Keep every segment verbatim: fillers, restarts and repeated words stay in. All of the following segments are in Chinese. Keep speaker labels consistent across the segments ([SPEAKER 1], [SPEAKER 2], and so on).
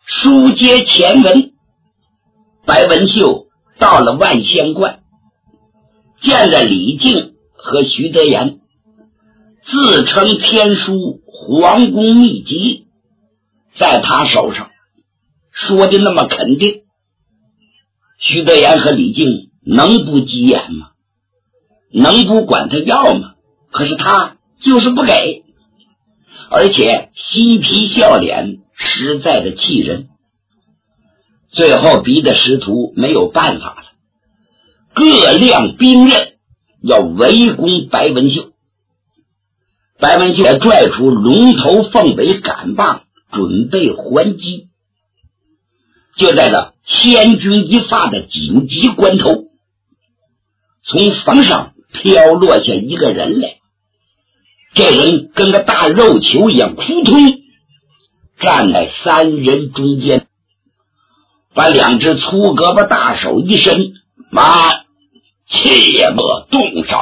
[SPEAKER 1] 书接前文，白文秀到了万仙观，见了李靖和徐德言，自称天书皇宫秘籍在他手上，说的那么肯定，徐德言和李靖能不急眼吗？能不管他要吗？可是他就是不给，而且嬉皮笑脸，实在的气人。最后逼得师徒没有办法了，各亮兵刃要围攻白文秀。白文秀也拽出龙头凤尾杆棒，准备还击。就在这千钧一发的紧急关头，从房上飘落下一个人来，这人跟个大肉球一样扑通站在三人中间，把两只粗胳膊大手一伸，慢，切莫动手。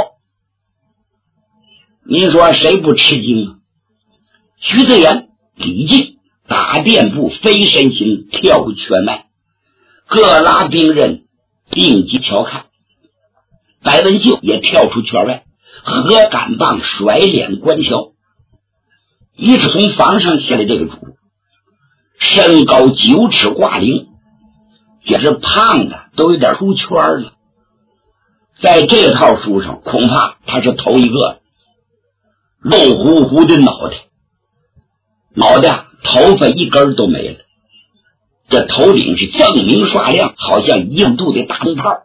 [SPEAKER 1] 您说谁不吃惊啊？徐德言、李靖打垫步飞身形跳入圈外，各拉兵刃并击瞧看。白文秀也跳出圈外，合杆棒甩脸观瞧。一直从房上下来这个主，身高九尺挂零，简直胖的都有点出圈了。在这套书上恐怕他是头一个，肉乎乎的脑袋，脑袋头发一根都没了，这头顶是锃明刷亮，好像印度的大红泡。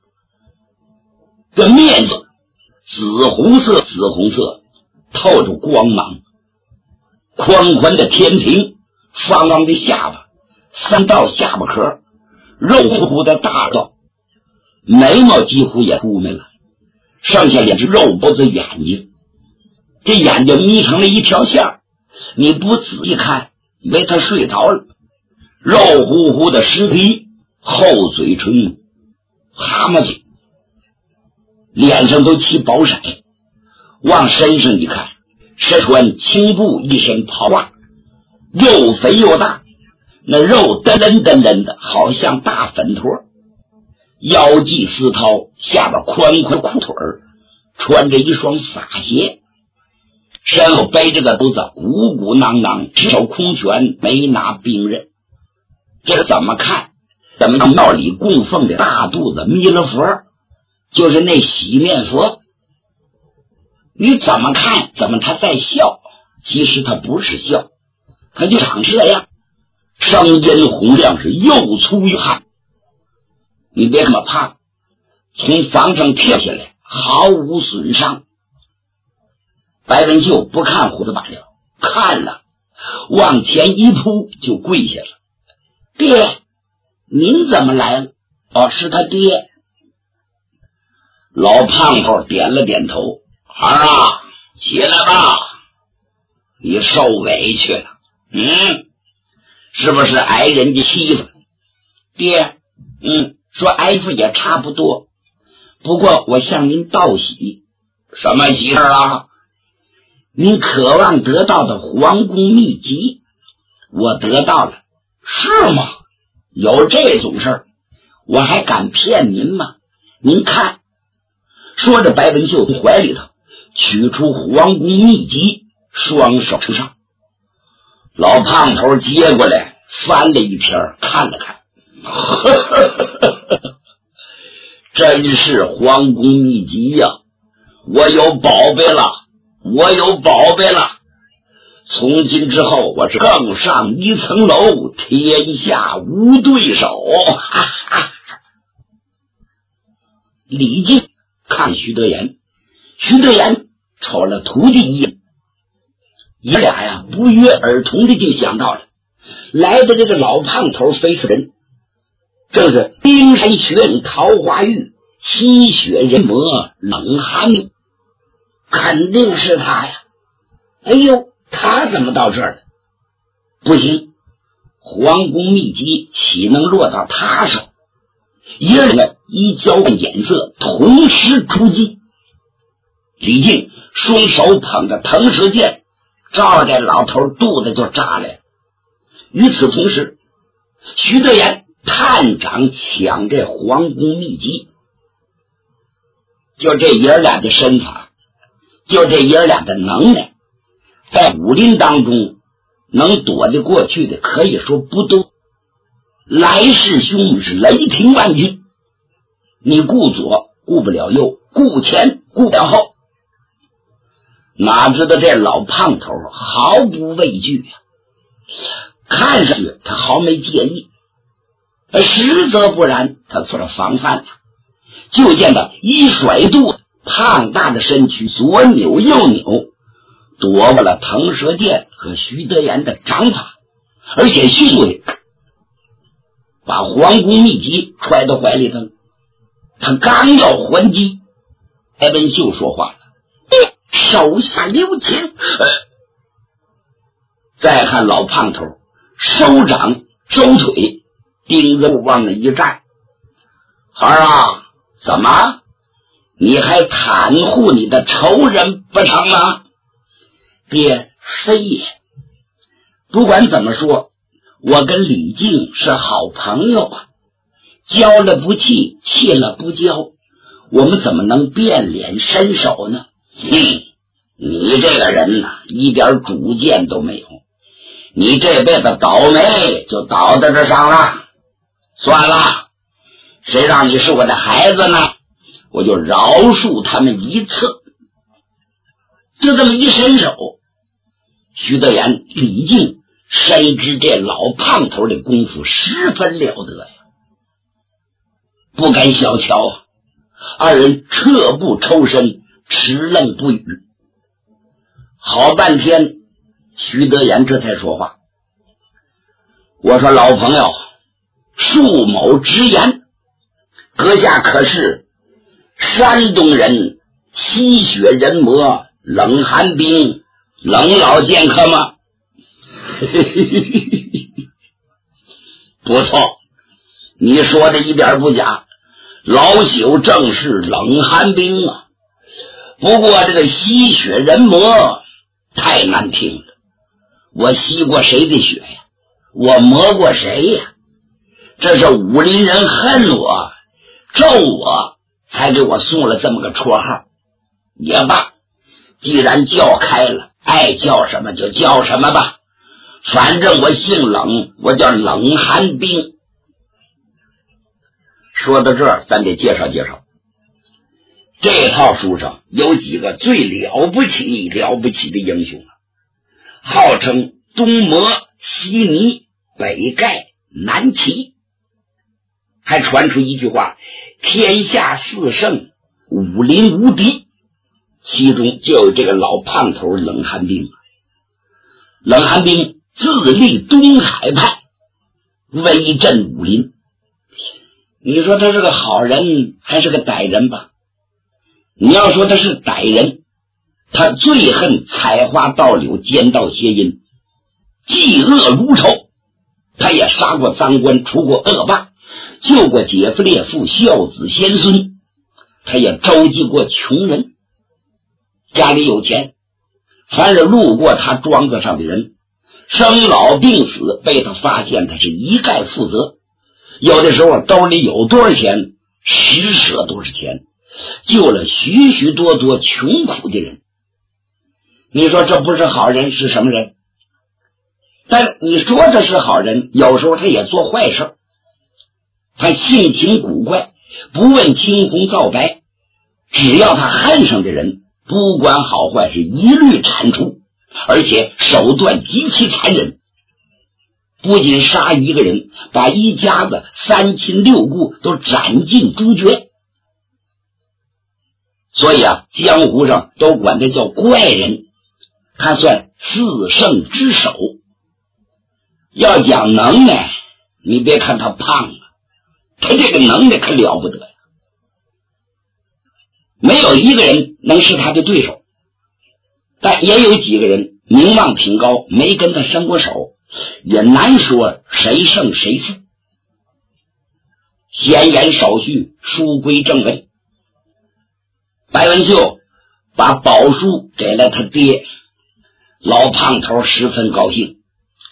[SPEAKER 1] 这面子紫红色紫红色透着光芒，宽宽的天庭，方方的下巴，三道下巴壳，肉乎乎的大道，眉毛几乎也出没了，剩下两只肉包子眼睛，这眼睛眯成了一条线，你不仔细看以为他睡着了。肉乎乎的尸皮，厚嘴唇，蛤蟆嘴，脸上都起薄色，往身上一看，身穿青布一身袍袜，又肥又大，那肉噔噔噔噔的，好像大粉坨，腰系丝绦，下边宽宽裤腿儿，穿着一双洒鞋，身后背着个兜子，鼓鼓囊囊，只手空拳，没拿兵刃。这个怎么看怎么像庙里供奉的大肚子弥勒佛，就是那洗面佛。你怎么看怎么他在笑，其实他不是笑，他就长这样，声音洪亮，是又粗又悍。你别这么怕，从房上跳下来毫无损伤。白文秀不看胡子罢了，看了往前一扑就跪下了。爹，您怎么来了？哦，是他爹。老胖头点了点头，儿啊，起来吧，你受委屈了。嗯，是不是挨人家欺负？爹，嗯，说挨负也差不多，不过我向您道喜。什么喜事啊？您渴望得到的皇宫秘籍，我得到了。是吗？有这种事儿，我还敢骗您吗？您看。说着，白文秀从怀里头取出皇宫秘籍，双手呈上。老胖头接过来，翻了一篇，看了看，呵呵呵，真是皇宫秘籍呀！我有宝贝了，我有宝贝了！从今之后，我是更上一层楼，天下无对手。哈哈。李靖看徐德言，徐德言瞅了徒弟一眼，爷俩呀不约而同的就想到了来的这个老胖头非是人，正是冰山雪岭桃花玉，吸血人魔冷寒命，肯定是他呀。哎呦，他怎么到这儿了？不行，皇宫秘籍岂能落到他手？爷儿俩一交换眼色，同时出击。李靖双手捧着腾蛇剑，照着老头肚子就扎来， 与此同时，徐德言探长抢这皇宫秘籍，就这爷俩的身法，就这爷俩的能耐，在武林当中能躲得过去的可以说不多。来势汹是雷霆万钧，你顾左顾不了右，顾前顾不了后。哪知道这老胖头毫不畏惧呀、啊，看上去他毫没介意，实则不然，他做了防范呀、啊。就见他一甩肚，胖大的身躯左扭右扭，躲过了腾蛇剑和徐德言的掌法，而且迅速地把皇宫秘籍揣到怀里头。他刚要还击，艾文秀说话了：“手下留情！”呃，再看老胖头收掌收腿，钉子户往那一站：“孩儿啊，怎么？你还袒护你的仇人不成吗？”“爹，非也。不管怎么说，我跟李靖是好朋友啊。交了不弃，弃了不交，我们怎么能变脸伸手呢？”“哼，你这个人呐，一点主见都没有，你这辈子倒霉就倒在这上了。算了，谁让你是我的孩子呢？我就饶恕他们一次。”就这么一伸手，徐德言、李靖深知这老胖头的功夫十分了得呀，不敢小瞧啊！二人撤步抽身，持愣不语。好半天，徐德言这才说话：“我说老朋友，恕某直言，阁下可是山东人，吸血人魔冷寒冰冷老剑客吗？”“不错，你说的一点不假，老朽正是冷寒冰啊。不过这个吸血人魔太难听了，我吸过谁的血呀？我磨过谁呀？这是武林人恨我咒我，才给我送了这么个绰号。也罢，既然叫开了，爱叫什么就叫什么吧，反正我姓冷，我叫冷寒冰。”说到这儿，咱得介绍介绍这套书上有几个最了不起了不起的英雄啊，号称东磨、西泥、北盖、南齐，还传出一句话：天下四圣，武林无敌。其中就有这个老胖头冷寒冰。冷寒冰自立东海派，威震武林。你说他是个好人还是个歹人吧？你要说他是歹人，他最恨采花盗柳、奸盗邪淫，嫉恶如仇。他也杀过赃官，除过恶霸，救过姐夫烈父、孝子贤孙，他也周济过穷人。家里有钱，凡是路过他庄子上的人，生老病死被他发现，他是一概负责。有的时候兜里有多少钱，施舍多少钱，救了许许多多穷苦的人。你说这不是好人是什么人？但你说这是好人，有时候他也做坏事。他性情古怪，不问青红皂白，只要他恨上的人，不管好坏是一律铲除，而且手段极其残忍。不仅杀一个人，把一家子三亲六故都斩尽诛绝。所以啊，江湖上都管他叫怪人，他算四圣之首。要讲能耐，你别看他胖啊，他这个能耐可了不得呀，没有一个人能是他的对手。但也有几个人名望挺高，没跟他伸过手，也难说谁胜谁负。闲言少叙，书归正文。白文秀把宝书给了他爹，老胖头十分高兴。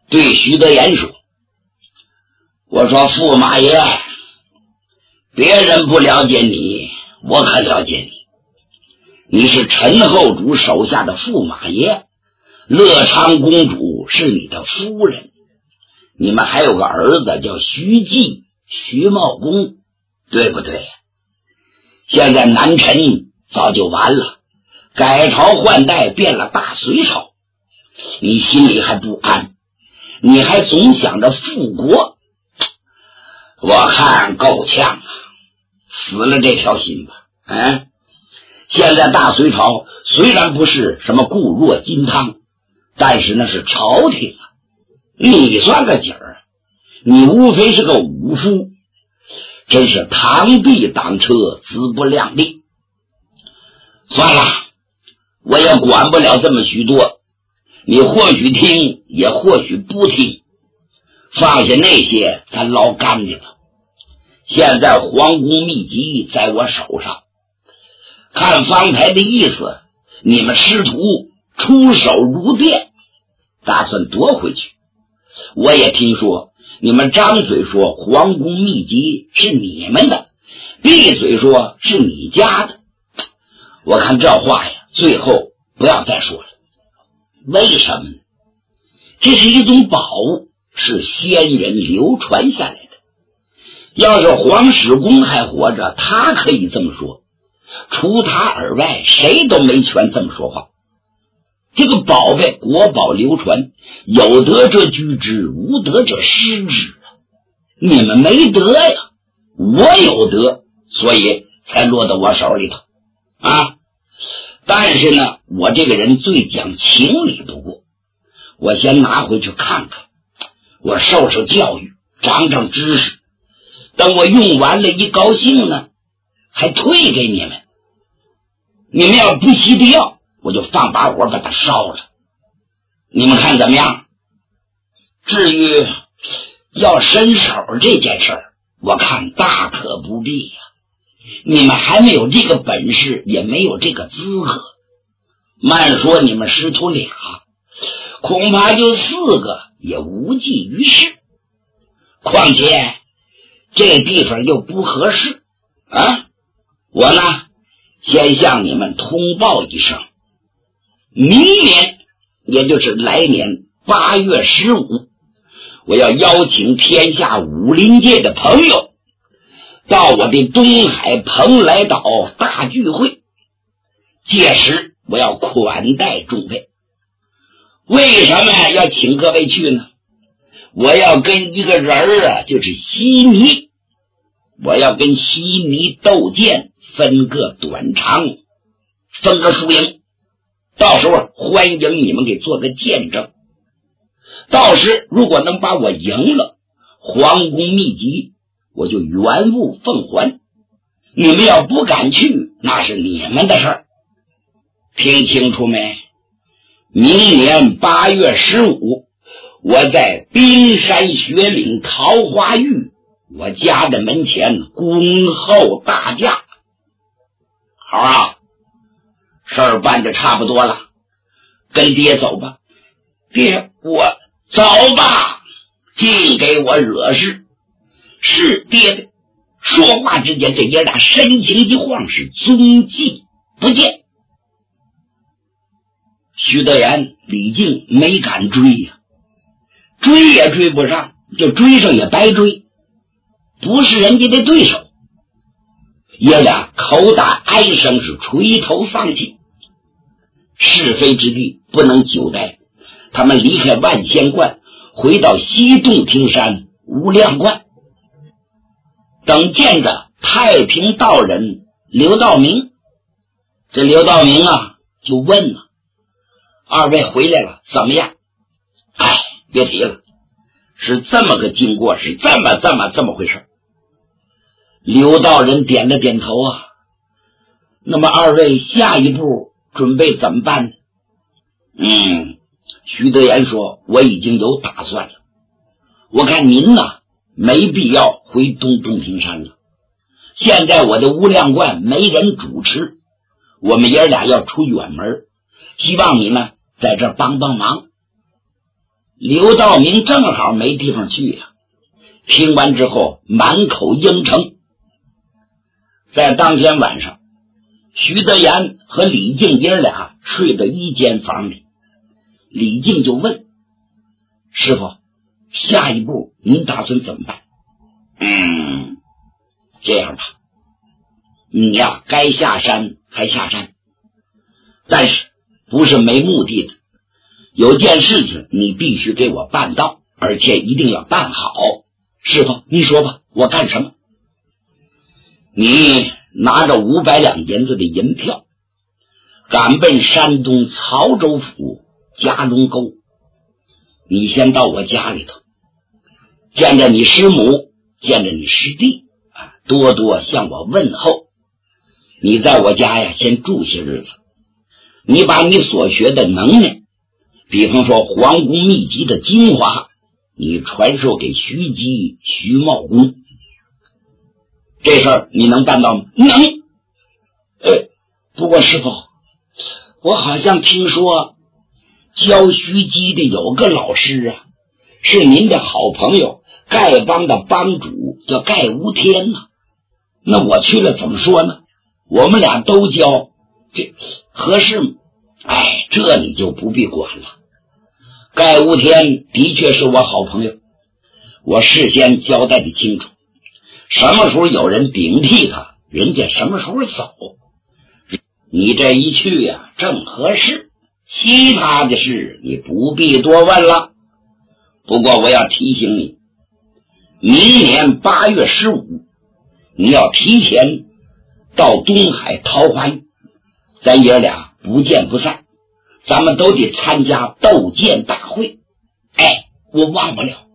[SPEAKER 1] 对徐德言说：“我说驸马爷，别人不了解你，我可了解你。你是陈后主手下的驸马爷，乐昌公主是你的夫人，你们还有个儿子叫徐继、徐茂公，对不对？现在南陈早就完了，改朝换代，变了大隋朝，你心里还不安，你还总想着复国，我看够呛啊，死了这条心吧。嗯，现在大隋朝虽然不是什么固若金汤，但是那是朝廷啊，你算个景儿，你无非是个武夫，真是螳臂挡车，资不量力。算了，我也管不了这么许多，你或许听，也或许不听，放下那些，咱捞干净了。现在皇宫秘籍在我手上，看方才的意思，你们师徒出手如电，打算夺回去。我也听说你们张嘴说皇宫秘籍是你们的，闭嘴说是你家的。我看这话呀，最后不要再说了。为什么呢？这是一种宝物，是先人流传下来的。要是黄始公还活着，他可以这么说，除他而外，谁都没权这么说话。这个宝贝国宝流传，有德者居之，无德者失之啊！你们没德呀，我有德，所以才落到我手里头啊！但是呢，我这个人最讲情理不过，我先拿回去看看，我受受教育，长长知识，等我用完了一高兴呢，还退给你们。你们要不惜的要，我就放把火把它烧了，你们看怎么样？至于要伸手这件事儿，我看大可不必呀、啊。你们还没有这个本事，也没有这个资格。慢说你们师徒俩，恐怕就四个也无济于事。况且这地方又不合适啊！我呢，先向你们通报一声，明年，也就是来年八月十五，我要邀请天下武林界的朋友到我的东海蓬莱岛大聚会，届时我要款待众位。为什么要请各位去呢？我要跟一个人儿啊，就是西尼，我要跟西尼斗剑，分个短长，分个输赢，到时候欢迎你们给做个见证。到时如果能把我赢了，皇宫秘籍我就原物奉还，你们要不敢去，那是你们的事儿。听清楚没？明年八月十五，我在冰山雪岭桃花峪我家的门前恭候大驾。好啊，事儿办得差不多了，跟爹走吧。爹，我走吧，净给我惹事。是爹的。说话之间，这爷俩身形一晃，是踪迹不见。徐德言、李靖没敢追呀、啊，追也追不上，就追上也白追，不是人家的对手。爷俩口打哀声，是垂头丧气。是非之地不能久待，他们离开万仙观，回到西洞庭山无量观。等见着太平道人刘道明，这刘道明啊就问了：二位回来了，怎么样？哎，别提了，是这么个经过，是这么这么这么回事。刘道人点了点头啊。那么二位下一步准备怎么办呢？嗯，徐德言说：我已经有打算了。我看您呢，没必要回东洞庭山了。现在我的无量观没人主持，我们爷俩要出远门，希望你们在这帮帮忙。 刘道明正好没地方去呀、啊，听完之后满口应承。在当天晚上，徐德言和李靖爷俩睡在一间房里。李靖就问师傅，下一步您打算怎么办？嗯，这样吧，你呀该下山还下山，但是不是没目的的，有件事情你必须给我办到，而且一定要办好。师傅你说吧，我干什么？你拿着五百两银子的银票，赶奔山东曹州府夹龙沟。你先到我家里头，见着你师母，见着你师弟啊，多多向我问候。你在我家呀先住些日子，你把你所学的能耐，比方说皇宫秘籍的精华，你传授给徐姬、徐茂公。这事儿你能办到吗？能。呃，不过师傅，我好像听说教徐姬的有个老师啊，是您的好朋友丐帮的帮主，叫丐无天呐、啊。那我去了怎么说呢？我们俩都教，这合适吗？哎，这你就不必管了。丐无天的确是我好朋友，我事先交代的清楚，什么时候有人顶替他，人家什么时候走。你这一去呀、啊，正合适，其他的事你不必多问了。不过我要提醒你，明年八月十五，你要提前到东海桃花峪，咱爷俩不见不散，咱们都得参加斗剑大会。哎，我忘不了。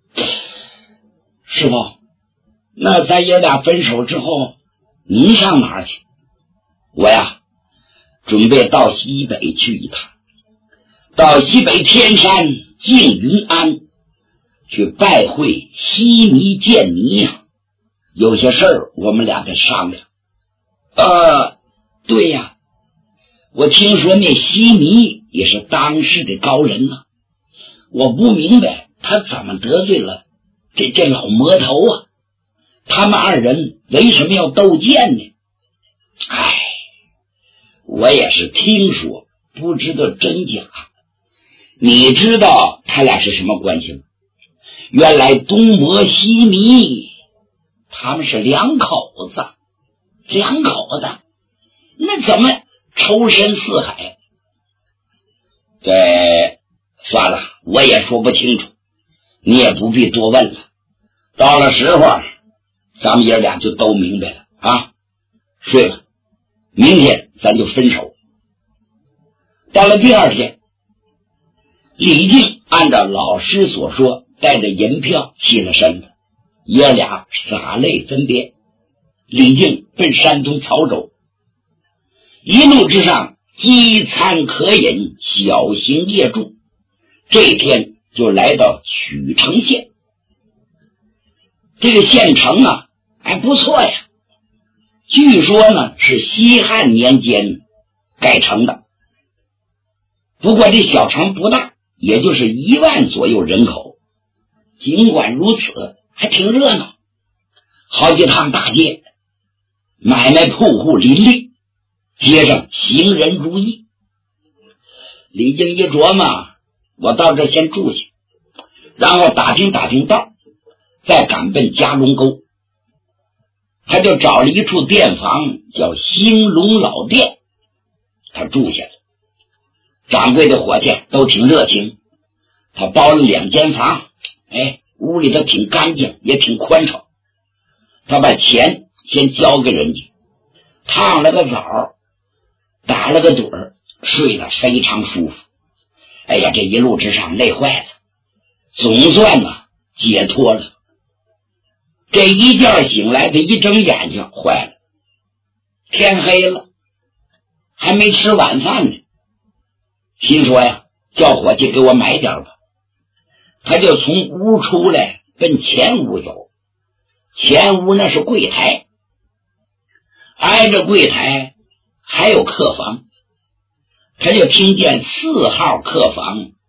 [SPEAKER 1] 师傅，那咱爷俩分手之后，您上哪儿去？我呀，准备到西北去一趟，到西北天山静云庵去拜会西尼见尼呀，有些事儿我们俩得商量。呃，对呀，我听说那西尼也是当世的高人呢、啊，我不明白他怎么得罪了这这老魔头啊？他们二人为什么要斗剑呢？哎，我也是听说，不知道真假。你知道他俩是什么关系吗？原来东魔西尼他们是两口子，两口子，那怎么仇深似海？这算了，我也说不清楚，你也不必多问了。到了时候，咱们爷俩就都明白了啊！睡吧，明天咱就分手。到了第二天，李靖按照老师所说，带着银票起了身子，爷俩洒泪分别。李靖奔山东曹州，一路之上饥餐渴饮，小行夜住。这一天就来到曲城县。这个县城啊还不错呀，据说呢是西汉年间改成的。不过这小城不大，也就是一万左右人口。尽管如此，还挺热闹，好几趟大街，买卖铺户林立，街上行人如意。李靖一琢磨，我到这先住下，然后打听打听道，再赶奔夹龙沟。他就找了一处店房，叫兴隆老店，他住下了。掌柜的伙计都挺热情，他包了两间房，哎，屋里头挺干净，也挺宽敞。他把钱先交给人家，烫了个澡，打了个盹儿，睡得非常舒服。哎呀，这一路之上累坏了，总算呢解脱了。这一觉醒来，他一睁眼睛，坏了，天黑了，还没吃晚饭呢。心说呀，叫伙计给我买点吧。他就从屋出来，奔前屋走。前屋那是柜台，挨着柜台还有客房。他就听见四号客房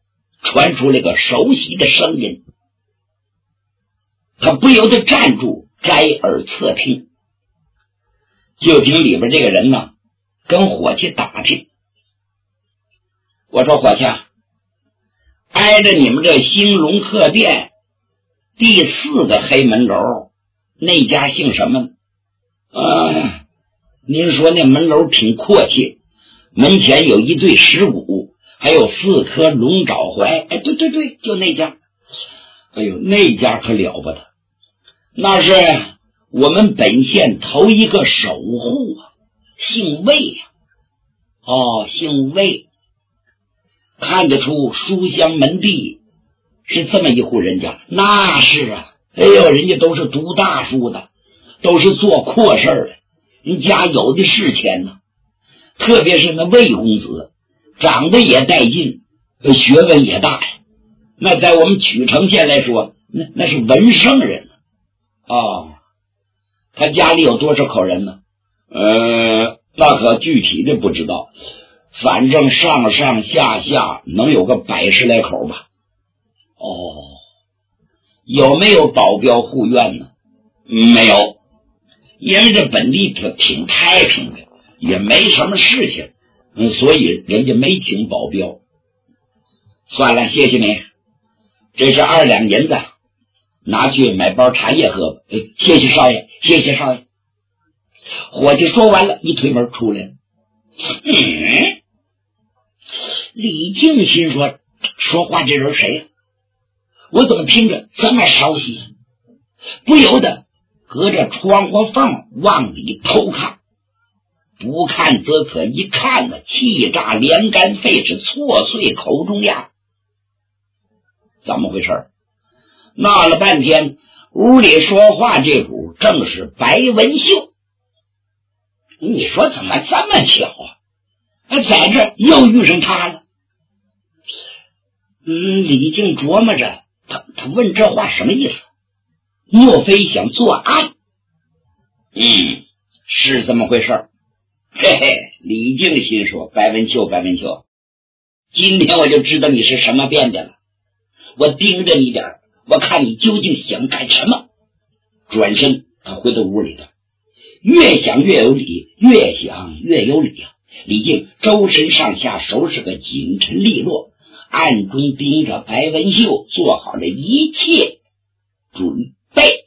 [SPEAKER 1] 传出了个熟悉的声音，他不由得站住，摘耳侧听，就听里边这个人呢跟伙计打听。我说伙计，挨着你们这兴隆客店第四个黑门楼那家姓什么？啊，您说那门楼挺阔气，门前有一对石鼓，还有四颗龙爪槐。哎，对对对，就那家。哎呦，那家可了不得，那是我们本县头一个守护啊，姓魏呀、啊。哦，姓魏，看得出书香门第，是这么一户人家。那是啊，哎呦，人家都是读大书的，都是做阔事的，人家有的是钱呢。特别是那魏公子，长得也带劲，学问也大呀。那在我们曲城县来说，那那是文圣人啊、哦。他家里有多少口人呢？呃，那可具体的不知道，反正上上下下能有个百十来口吧。哦，有没有保镖护院呢？没有，因为这本地挺挺太平的，也没什么事情，嗯，所以人家没请保镖。算了，谢谢你，这是二两银子，拿去买包茶叶喝吧。哎，谢谢少爷，谢谢少爷。伙计说完了，一推门出来了。嗯，李靖心说，说话这人谁呀、啊？我怎么听着这么熟悉？不由得隔着窗户缝往里偷看，不看则可，一看呢，气炸连肝肺，是错碎口中牙。怎么回事？闹了半天，屋里说话这股正是白文秀。你说怎么这么巧啊？在这又遇上他了。嗯，李靖琢磨着，他他问这话什么意思？莫非想作案？嗯，是这么回事。嘿嘿，李靖心说，白文秀，白文秀，今天我就知道你是什么变的了。我盯着你点，我看你究竟想干什么。转身他回到屋里头，越想越有理，越想越有理啊！李靖周身上下收拾个紧陈利落，暗中盯着白文秀，做好了一切准备。